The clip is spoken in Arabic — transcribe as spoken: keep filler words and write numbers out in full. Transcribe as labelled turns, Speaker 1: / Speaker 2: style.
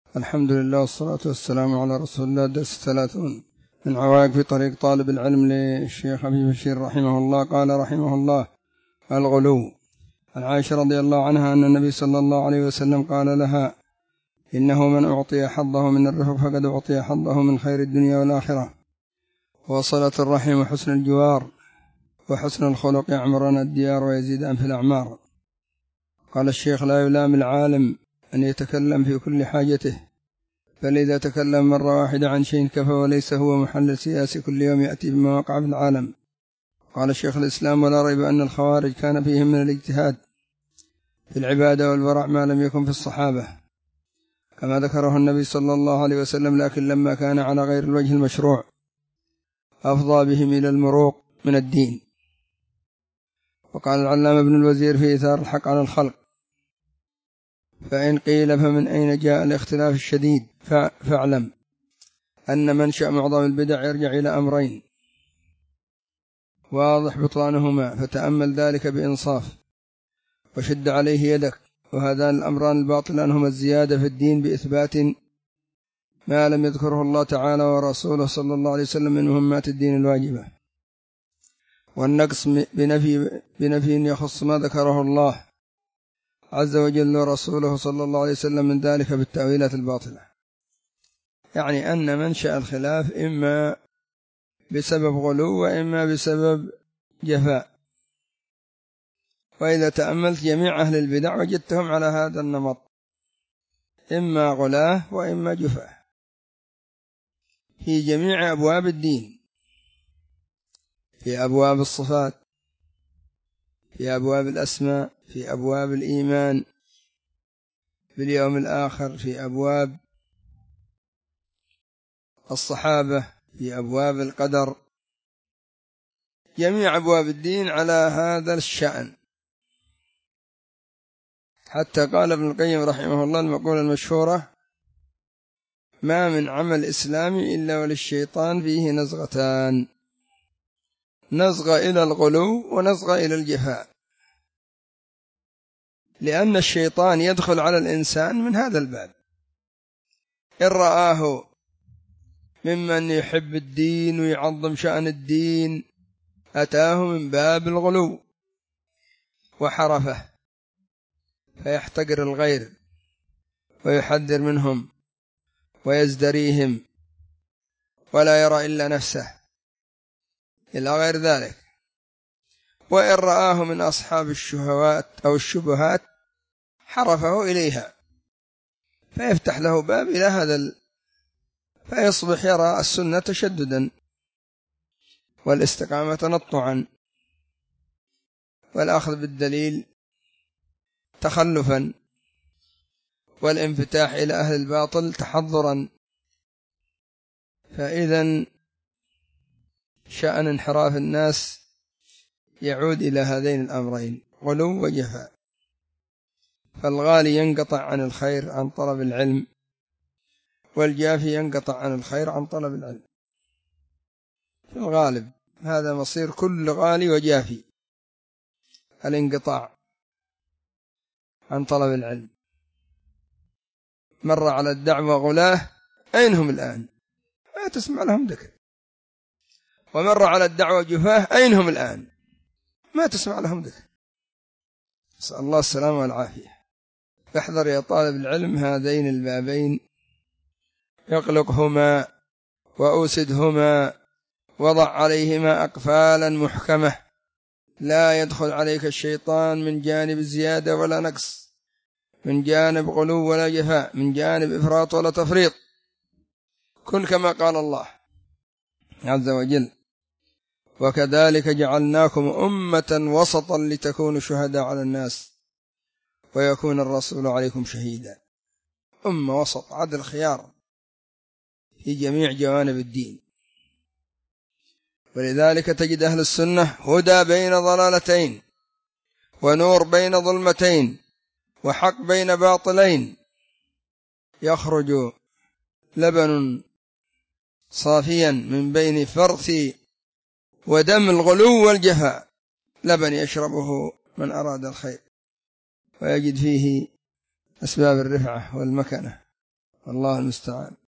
Speaker 1: الحمد لله والصلاة والسلام على رسول الله. درس ثلاثون من عوائق في طريق طالب العلم للشيخ أبي بشير رحمه الله. قال رحمه الله: الغلو. عن عائشة رضي الله عنها أن النبي صلى الله عليه وسلم قال لها: إنه من أعطي حظه من الرفق فقد أعطي حظه من خير الدنيا والآخرة. وصلة الرحم وحسن الجوار وحسن الخلق يعمرن الديار ويزيدان في الأعمار. قال الشيخ: لا يلام العالم أن يتكلم في كل حاجته، بل إذا تكلم مرة واحدة عن شيء كفى، وليس هو محل السياس كل يوم يأتي بما وقع في العالم. قال الشيخ الإسلام: ولا ريب أن الخوارج كان فيهم من الاجتهاد في العبادة والورع ما لم يكن في الصحابة، كما ذكره النبي صلى الله عليه وسلم، لكن لما كان على غير الوجه المشروع أفضى بهم إلى المروق من الدين. وقال العلامة ابن الوزير في إثار الحق على الخلق: فإن قيل فمن أين جاء الاختلاف الشديد، فاعلم أن منشأ معظم البدع يرجع إلى أمرين واضح بطلانهما، فتأمل ذلك بإنصاف وشد عليه يدك. وهذان الأمران الباطلان هما الزيادة في الدين بإثبات ما لم يذكره الله تعالى ورسوله صلى الله عليه وسلم من مهمات الدين الواجبة، والنقص بنفي, بنفي يخص ما ذكره الله عز وجل ورسوله صلى الله عليه وسلم من ذلك بالتأويلات الباطلة. يعني أن منشأ الخلاف إما بسبب غلو وإما بسبب جفاء. وإذا تأملت جميع أهل البدع وجدتهم على هذا النمط، إما غلاه وإما جفاء في جميع أبواب الدين، في أبواب الصفات، في أبواب الأسماء، في أبواب الإيمان باليوم الآخر، في أبواب الصحابة، في أبواب القدر، جميع أبواب الدين على هذا الشأن. حتى قال ابن القيم رحمه الله المقولة المشهورة: ما من عمل إسلامي إلا وللشيطان فيه نزغتان، نزغة إلى الغلو ونزغة إلى الجفاء، لأن الشيطان يدخل على الإنسان من هذا الباب. إن رآه ممن يحب الدين ويعظم شأن الدين أتاه من باب الغلو وحرفه، فيحتقر الغير ويحذر منهم ويزدريهم ولا يرى إلا نفسه إلى غير ذلك. وإن رآه من أصحاب الشهوات أو الشبهات حرفه إليها، فيفتح له باب إلى هذا ال... فيصبح يرى السنة تشددا والاستقامة تنطعا والأخذ بالدليل تخلفا والانفتاح إلى أهل الباطل تحضرا. فإذا شأن انحراف الناس يعود إلى هذين الأمرين: غلو وجفاء. فالغالي ينقطع عن الخير عن طلب العلم، والجافي ينقطع عن الخير عن طلب العلم. في الغالب هذا مصير كل غالي وجافي، الانقطاع عن طلب العلم. مر على الدعوة غلاه، أين هم الآن؟ ما تسمع لهم ذكر. ومر على الدعوة جفاه، أين هم الآن؟ ما تسمع لهم ذكر. نسأل الله السلامة والعافية. فاحذر يا طالب العلم هذين البابين، اغلقهما وأوسدهما، وضع عليهما أقفالا محكمة، لا يدخل عليك الشيطان من جانب زيادة ولا نقص، من جانب غلو ولا جفاء، من جانب إفراط ولا تفريط. كن كما قال الله عز وجل: وكذلك جعلناكم أمة وسطا لتكونوا شهداء على الناس ويكون الرسول عليكم شهيدا. أمة وسط، عدل خيار في جميع جوانب الدين. ولذلك تجد أهل السنة هدى بين ضلالتين، ونور بين ظلمتين، وحق بين باطلين، يخرج لبن صافيا من بين فرث ودم الغلو والجفاء، لبن يشربه من أراد الخير ويجد فيه أسباب الرفعة والمكنة الله المستعان.